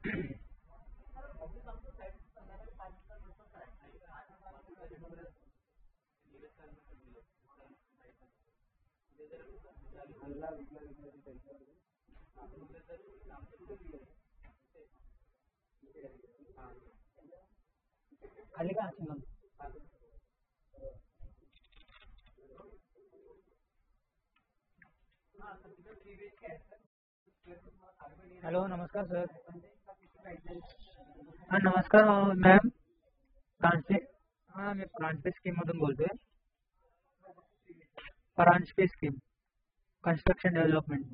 खाली का असेल मग? हेलो, नमस्कार सर. हाँ नमस्कार मॅम. फ्रान्सचे हां मी फ्रान्सचे स्कीममधून बोलतोय. फ्रान्सचे स्कीम कन्स्ट्रक्शन डेव्हलपमेंट.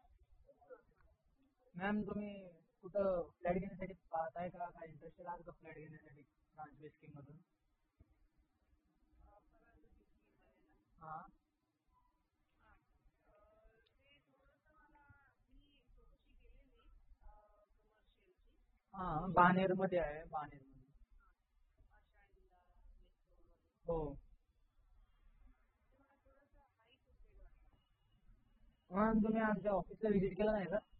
मॅम तुम्ही कुठं फ्लॅट घेण्यासाठी पाहताय का? काय इंटरेस्टेड आहात का फ्लॅट घेण्यासाठी फ्रान्सचे स्कीममधून? हां हां बाणेरमध्ये आहे, बाणेरमध्ये. हो. मॅम तुम्ही आमच्या ऑफिसला व्हिजिट केला नाही का?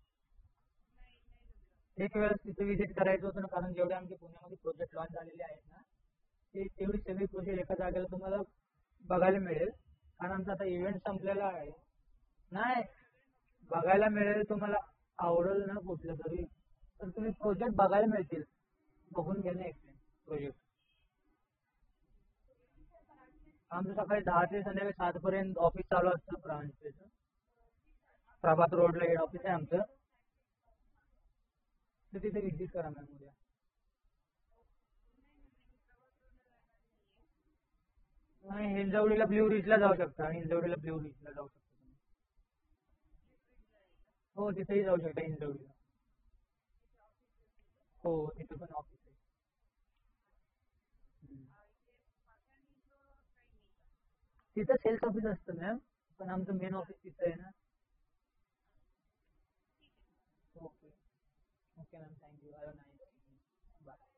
एक वेळेस तिथे व्हिजिट करायचं होतं ना, कारण जेवढे आमचे पुण्यामध्ये प्रोजेक्ट लॉन्च झालेले आहेत ना, ते तेवढी सगळी प्रोजेक्ट एका जागेला तुम्हाला बघायला मिळेल. कारण आमचा आता इव्हेंट संपलेला आहे. नाही, बघायला मिळेल तुम्हाला. आवडेल ना कुठलं तरी, तर तुम्ही प्रोजेक्ट बघायला मिळतील. बघून घ्या ना एक प्रोजेक्ट. आमचं सकाळी 10 ते संध्याकाळी 7 पर्यंत ऑफिस चालू असतं ब्रांचचं. प्रभात रोडला हेड ऑफिस आहे आमचं. तर तिथे व्हिजिट करा मॅम उद्या. नाही, हिंजवडीला ब्ल्यू रिजला जाऊ शकता. हिंजवडीला ब्ल्यू रिजला जाऊ शकता तुम्ही. हो तिथेही जाऊ शकता हिंजवडीला. हो तिथे पण ऑफिस आहे. हम्म. तिथं सेल्स ऑफिस असतं मॅम, पण आमचं मेन ऑफिस तिथं आहे ना. Okay. Okay ma'am, thank you. Have a nice. Bye.